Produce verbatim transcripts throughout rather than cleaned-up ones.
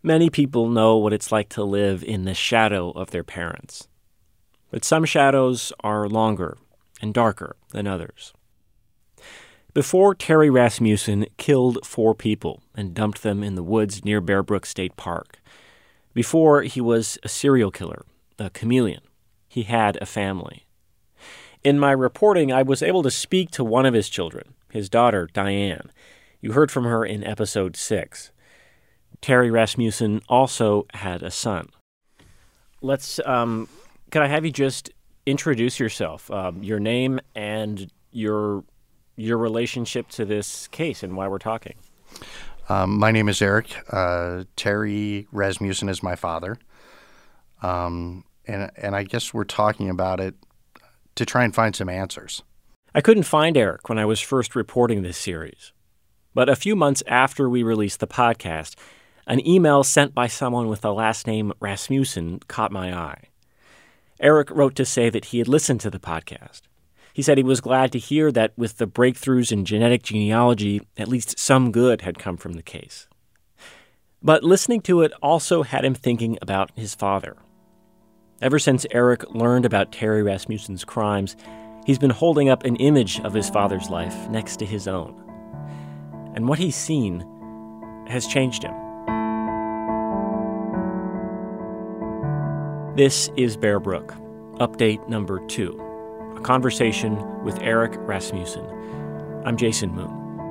Many people know what it's like to live in the shadow of their parents. But some shadows are longer and darker than others. Before Terry Rasmussen killed four people and dumped them in the woods near Bear Brook State Park, before he was a serial killer, a chameleon, he had a family. In my reporting, I was able to speak to one of his children, his daughter, Diane. You heard from her in episode six. Terry Rasmussen also had a son. Let's, um, could I have you just introduce yourself, um, your name and your your relationship to this case and why we're talking? Um, my name is Eric. Uh, Terry Rasmussen is my father. Um, and and I guess we're talking about it to try and find some answers. I couldn't find Eric when I was first reporting this series. But a few months after we released the podcast, an email sent by someone with the last name Rasmussen caught my eye. Eric wrote to say that he had listened to the podcast. He said he was glad to hear that with the breakthroughs in genetic genealogy, at least some good had come from the case. But listening to it also had him thinking about his father. Ever since Eric learned about Terry Rasmussen's crimes, he's been holding up an image of his father's life next to his own. And what he's seen has changed him. This is Bear Brook, update number two. A conversation with Eric Rasmussen. I'm Jason Moon.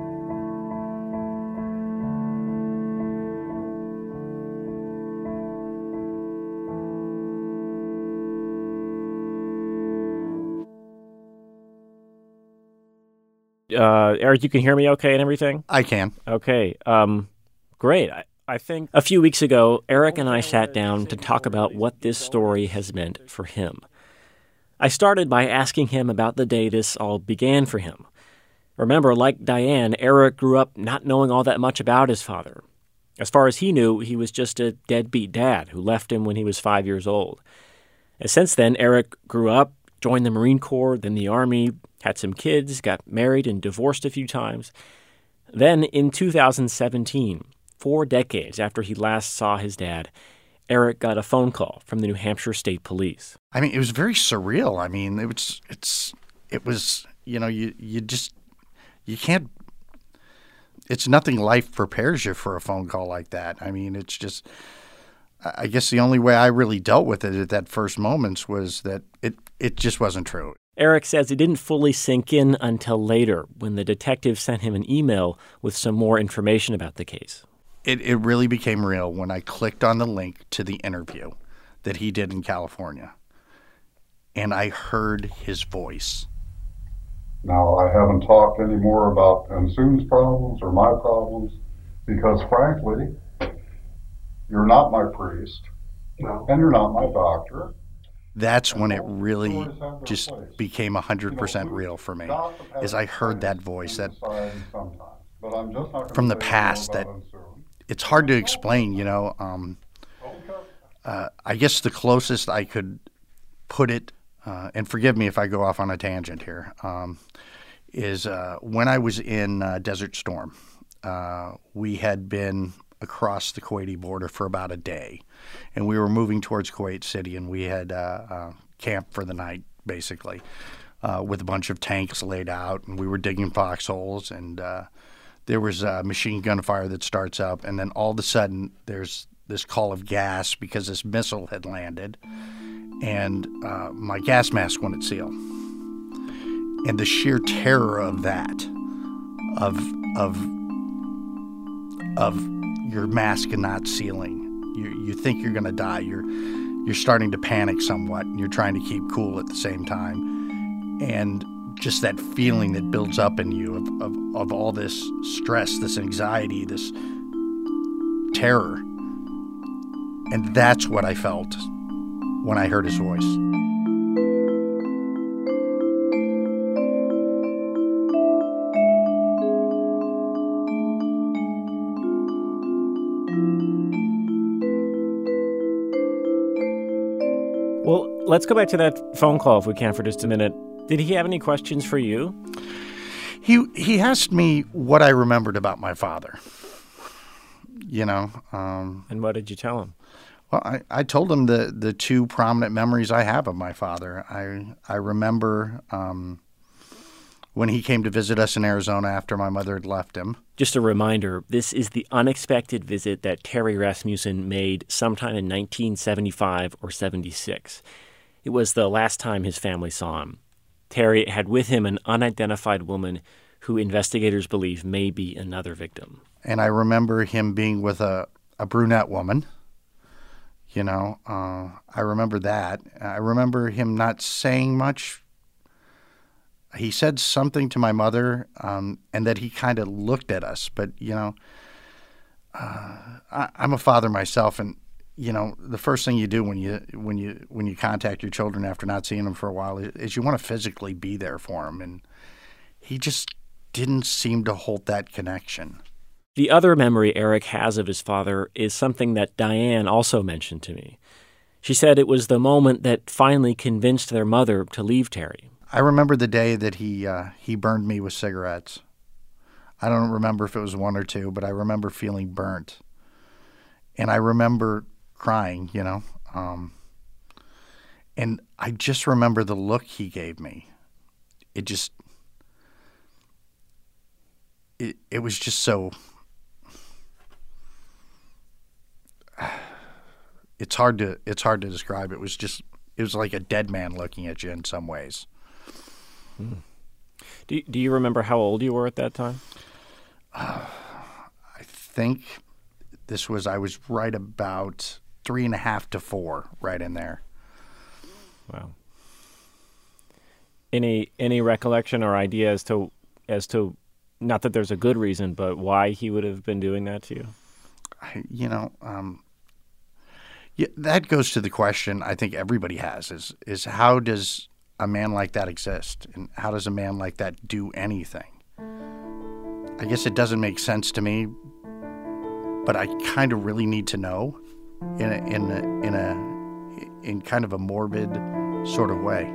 Uh, Eric, you can hear me okay and everything? I can. Okay. Um, great. I, I think a few weeks ago, Eric and I sat down to talk about what this story has meant for him. I started by asking him about the day this all began for him. Remember, like Diane, Eric grew up not knowing all that much about his father. As far as he knew, he was just a deadbeat dad who left him when he was five years old. And since then, Eric grew up, joined the Marine Corps, then the Army, had some kids, got married and divorced a few times. Then, in two thousand seventeen, four decades after he last saw his dad, Eric got a phone call from the New Hampshire State Police. I mean, it was very surreal. I mean, it was, it's, it was, you know, you, you just, you can't, it's nothing life prepares you for a phone call like that. I mean, it's just, I guess the only way I really dealt with it at that first moments was that it, it just wasn't true. Eric says it didn't fully sink in until later when the detective sent him an email with some more information about the case. It it really became real when I clicked on the link to the interview that he did in California, and I heard his voice. Now, I haven't talked any more about Ansoon's problems or my problems because, frankly, you're not my priest, no. And you're not my doctor. That's when it really just became one hundred percent real for me, is I heard that voice that from the past that it's hard to explain, you know. Um, uh, I guess the closest I could put it, uh, and forgive me if I go off on a tangent here, um, is uh, when I was in uh, Desert Storm. Uh, we had been across the Kuwaiti border for about a day, and we were moving towards Kuwait City, and we had uh, uh, camped for the night, basically, uh, with a bunch of tanks laid out, and we were digging foxholes, and uh, there was a machine gun fire that starts up, and then all of a sudden there's this call of gas because this missile had landed, and uh, my gas mask wouldn't seal. And the sheer terror of that, of of of your mask not sealing, you you think you're going to die. You're you're starting to panic somewhat, and you're trying to keep cool at the same time, and just that feeling that builds up in you of, of, of all this stress, this anxiety, this terror. And that's what I felt when I heard his voice. Well, let's go back to that phone call if we can for just a minute. Did he have any questions for you? He he asked me what I remembered about my father. you know. Um, and what did you tell him? Well, I, I told him the, the two prominent memories I have of my father. I I remember um, when he came to visit us in Arizona after my mother had left him. Just a reminder, this is the unexpected visit that Terry Rasmussen made sometime in nineteen seventy-five or seventy-six. It was the last time his family saw him. Terry had with him an unidentified woman who investigators believe may be another victim. And I remember him being with a, a brunette woman. You know, uh, I remember that. I remember him not saying much. He said something to my mother, um, and that he kind of looked at us. But, you know, uh, I, I'm a father myself, and, you know, the first thing you do when you when you when you contact your children after not seeing them for a while is, is you want to physically be there for them. And he just didn't seem to hold that connection. The other memory Eric has of his father is something that Diane also mentioned to me. She said it was the moment that finally convinced their mother to leave Terry. I remember the day that he uh, he burned me with cigarettes. I don't remember if it was one or two, but I remember feeling burnt. And I remember crying, you know. Um, and I just remember the look he gave me. It just, it, it was just so... It's hard to it's hard to describe. It was just it was like a dead man looking at you in some ways. Mm. Do Do you remember how old you were at that time? Uh, I think this was I was right about three and a half to four, right in there. Wow. Any any recollection or idea as to as to not that there's a good reason, but why he would have been doing that to you? I, you know. Um, Yeah, that goes to the question I think everybody has is is how does a man like that exist, and how does a man like that do anything? I guess it doesn't make sense to me, but I kind of really need to know in a, in a, in a in kind of a morbid sort of way.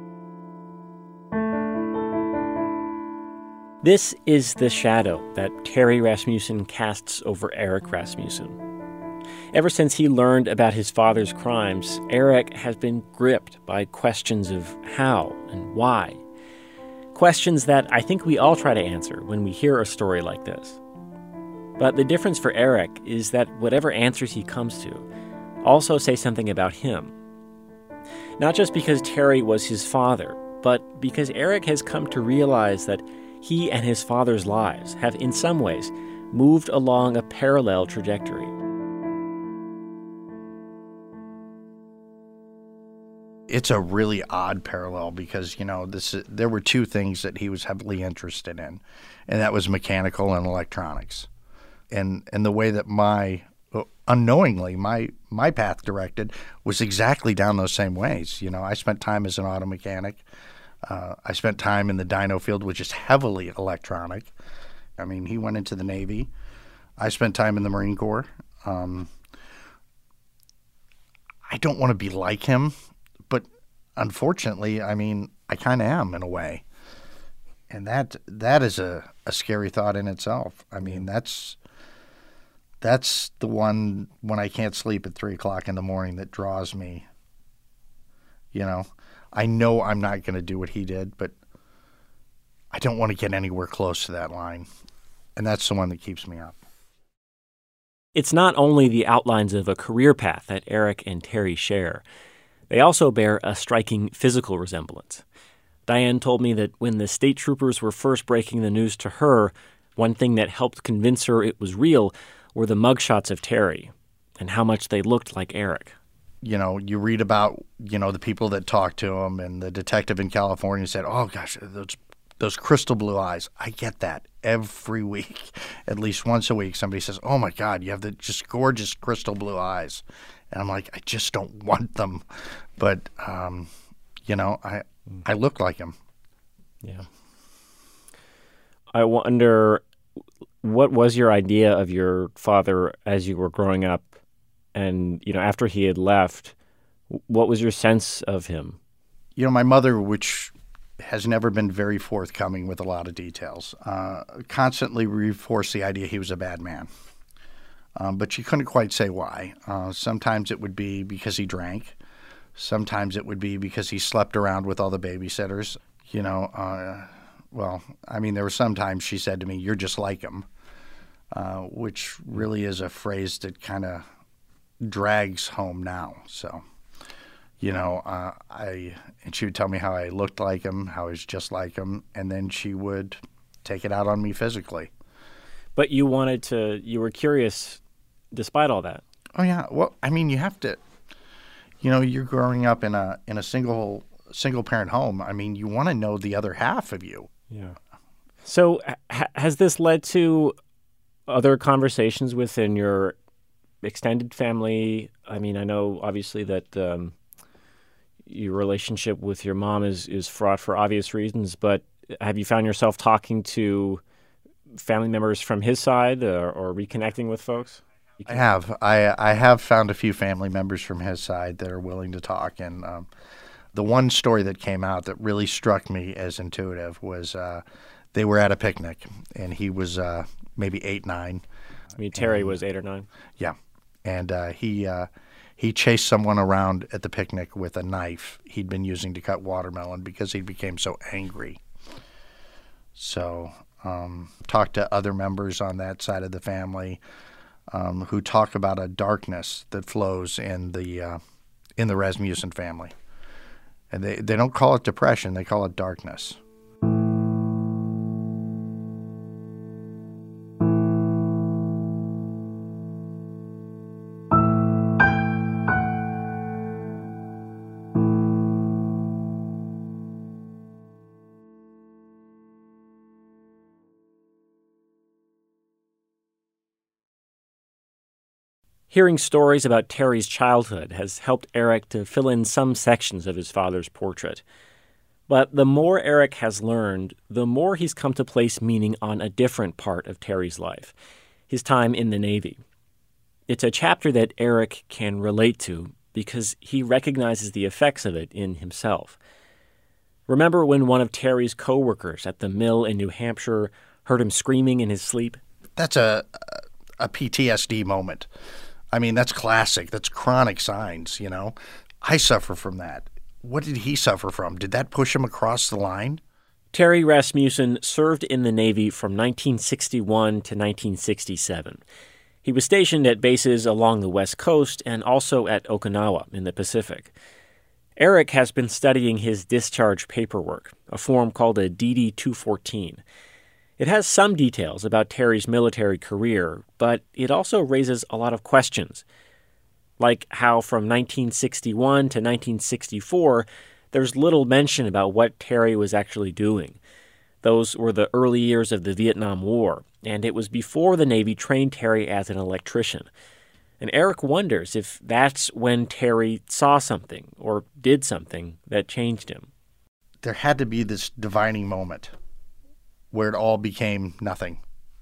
This is the shadow that Terry Rasmussen casts over Eric Rasmussen. Ever since he learned about his father's crimes, Eric has been gripped by questions of how and why. Questions that I think we all try to answer when we hear a story like this. But the difference for Eric is that whatever answers he comes to also say something about him. Not just because Terry was his father, but because Eric has come to realize that he and his father's lives have in some ways moved along a parallel trajectory. It's a really odd parallel because, you know, this there were two things that he was heavily interested in, and that was mechanical and electronics. And and the way that my, unknowingly, my, my path directed was exactly down those same ways. You know, I spent time as an auto mechanic. Uh, I spent time in the dyno field, which is heavily electronic. I mean, he went into the Navy. I spent time in the Marine Corps. Um, I don't want to be like him. But unfortunately, I mean, I kind of am in a way. And that that is a, a scary thought in itself. I mean, that's that's the one when I can't sleep at three o'clock in the morning that draws me. You know, I know I'm not going to do what he did, but I don't want to get anywhere close to that line. And that's the one that keeps me up. It's not only the outlines of a career path that Eric and Terry share. They also bear a striking physical resemblance. Diane told me that when the state troopers were first breaking the news to her, one thing that helped convince her it was real were the mugshots of Terry and how much they looked like Eric. You know, you read about, you know, the people that talked to him, and the detective in California said, oh, gosh, those, those crystal blue eyes. I get that every week. At least once a week, somebody says, oh, my God, you have the just gorgeous crystal blue eyes. And I'm like, I just don't want them. But, um, you know, I I look like him. Yeah. I wonder, what was your idea of your father as you were growing up? And, you know, after he had left, what was your sense of him? You know, my mother, which has never been very forthcoming with a lot of details, uh, constantly reinforced the idea he was a bad man. Um, but she couldn't quite say why. Uh, sometimes it would be because he drank. Sometimes it would be because he slept around with all the babysitters. You know, uh, well, I mean, there were some times she said to me, "You're just like him," uh, which really is a phrase that kind of drags home now. So, you know, uh, I and she would tell me how I looked like him, how I was just like him, and then she would take it out on me physically. But you wanted to, you were curious despite all that. Oh, yeah. Well, I mean, you have to, you know, you're growing up in a in a single single parent home. I mean, you want to know the other half of you. Yeah. So ha- has this led to other conversations within your extended family? I mean, I know obviously that um, your relationship with your mom is, is fraught for obvious reasons, but have you found yourself talking to family members from his side or, or reconnecting with folks? I have. I I have found a few family members from his side that are willing to talk. And um, the one story that came out that really struck me as intuitive was uh, they were at a picnic, and he was uh, maybe eight, nine. I mean, Terry and, was eight or nine. Yeah, and uh, he uh, he chased someone around at the picnic with a knife he'd been using to cut watermelon because he became so angry. So, um, talked to other members on that side of the family. Um, who talk about a darkness that flows in the uh, in the Rasmussen family, and they they don't call it depression; they call it darkness. Hearing stories about Terry's childhood has helped Eric to fill in some sections of his father's portrait. But the more Eric has learned, the more he's come to place meaning on a different part of Terry's life, his time in the Navy. It's a chapter that Eric can relate to because he recognizes the effects of it in himself. Remember when one of Terry's coworkers at the mill in New Hampshire heard him screaming in his sleep? That's a a P T S D moment. I mean, that's classic. That's chronic signs, you know. I suffer from that. What did he suffer from? Did that push him across the line? Terry Rasmussen served in the Navy from nineteen sixty-one to nineteen sixty-seven. He was stationed at bases along the West Coast and also at Okinawa in the Pacific. Eric has been studying his discharge paperwork, a form called a D D two fourteen. It has some details about Terry's military career, but it also raises a lot of questions, like how from nineteen sixty-one to nineteen sixty-four, there's little mention about what Terry was actually doing. Those were the early years of the Vietnam War, and it was before the Navy trained Terry as an electrician. And Eric wonders if that's when Terry saw something or did something that changed him. There had to be this divining moment where it all became nothing,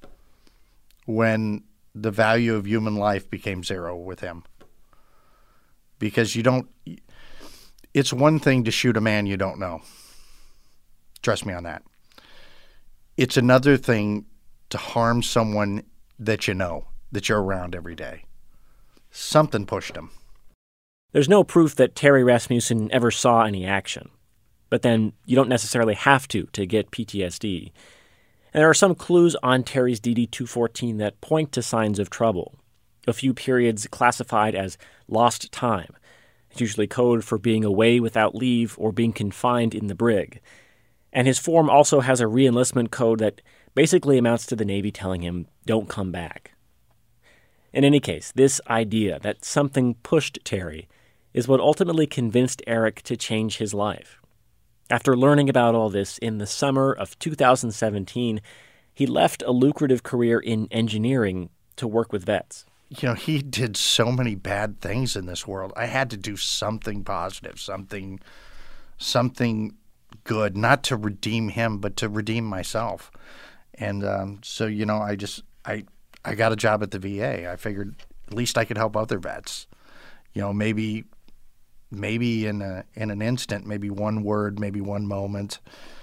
when the value of human life became zero with him. Because you don't, it's one thing to shoot a man you don't know. Trust me on that. It's another thing to harm someone that you know, that you're around every day. Something pushed him. There's no proof that Terry Rasmussen ever saw any action. But then you don't necessarily have to to get P T S D. And there are some clues on Terry's D D two fourteen that point to signs of trouble. A few periods classified as lost time. It's usually code for being away without leave or being confined in the brig. And his form also has a re-enlistment code that basically amounts to the Navy telling him, don't come back. In any case, this idea that something pushed Terry is what ultimately convinced Eric to change his life. After learning about all this in the summer of two thousand seventeen, he left a lucrative career in engineering to work with vets. You know, he did so many bad things in this world. I had to do something positive, something, something good, not to redeem him, but to redeem myself. And um, so, you know, I just, I, I got a job at the V A. I figured at least I could help other vets. You know, maybe... Maybe in a in an instant, maybe one word, maybe one moment,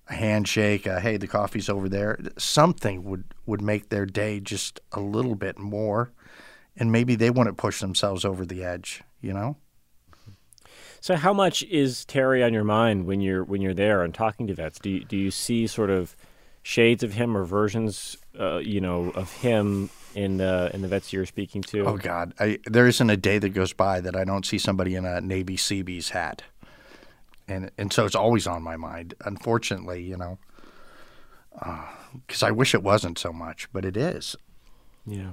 a handshake, a, hey, the coffee's over there. Something would, would make their day just a little bit more, and maybe they wouldn't push themselves over the edge, you know? So how much is Terry on your mind when you're when you're there and talking to vets? Do you, do you see sort of shades of him or versions, uh, you know, of him in the in the vets you're speaking to? Oh God, I, there isn't a day that goes by that I don't see somebody in a Navy Seabees hat, and and so it's always on my mind. Unfortunately, you know, because uh, I wish it wasn't so much, but it is. Yeah.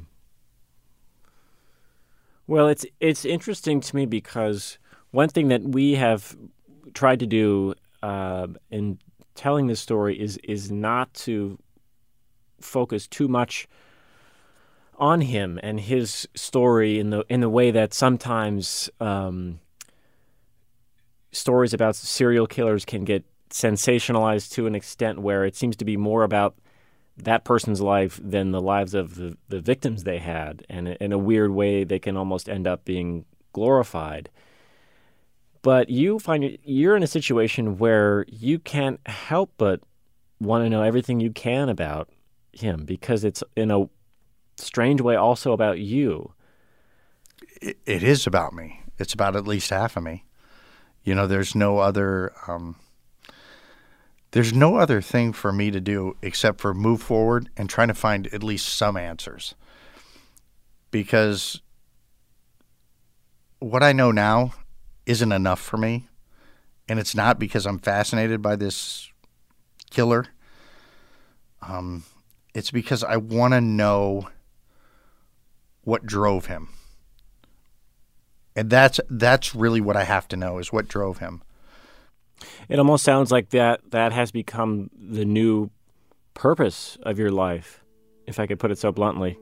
Well, it's it's interesting to me because one thing that we have tried to do uh, in telling this story is is not to focus too much on him and his story in the in the way that sometimes um, stories about serial killers can get sensationalized to an extent where it seems to be more about that person's life than the lives of the, the victims they had. And in a weird way, they can almost end up being glorified. But you find you're in a situation where you can't help but want to know everything you can about him because it's in a strange way also about you. It, it is about me. It's about at least half of me. You know, there's no other um, there's no other thing for me to do except for move forward and trying to find at least some answers. Because what I know now isn't enough for me, and it's not because I'm fascinated by this killer. Um, it's because I want to know what drove him. And that's that's really what I have to know, is what drove him. It almost sounds like that that has become the new purpose of your life, if I could put it so bluntly.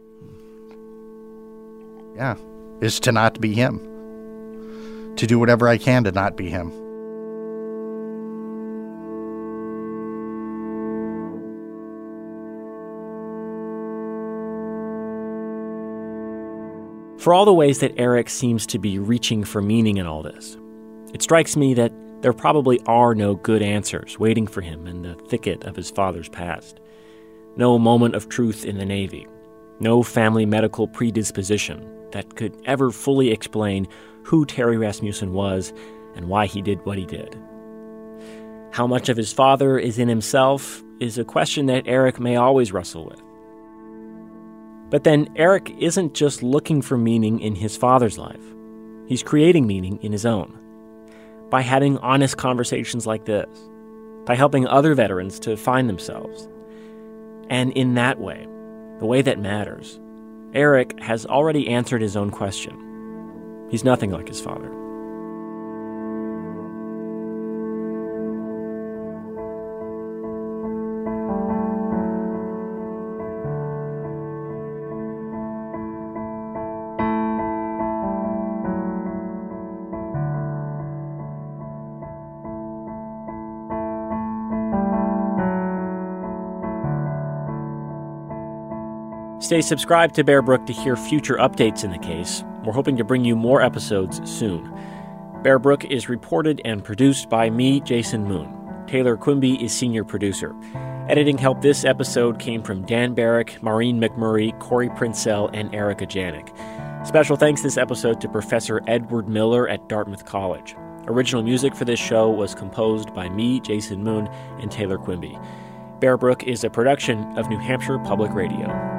Yeah, is to not be him. To do whatever I can to not be him. For all the ways that Eric seems to be reaching for meaning in all this, it strikes me that there probably are no good answers waiting for him in the thicket of his father's past. No moment of truth in the Navy. No family medical predisposition that could ever fully explain who Terry Rasmussen was and why he did what he did. How much of his father is in himself is a question that Eric may always wrestle with. But then Eric isn't just looking for meaning in his father's life. He's creating meaning in his own. By having honest conversations like this. By helping other veterans to find themselves. And in that way, the way that matters, Eric has already answered his own question. He's nothing like his father. Stay subscribed to Bear Brook to hear future updates in the case. We're hoping to bring you more episodes soon. Bear Brook is reported and produced by me, Jason Moon. Taylor Quimby is senior producer. Editing help this episode came from Dan Barrick, Maureen McMurray, Corey Princell, and Erica Janik. Special thanks this episode to Professor Edward Miller at Dartmouth College. Original music for this show was composed by me, Jason Moon, and Taylor Quimby. Bear Brook is a production of New Hampshire Public Radio.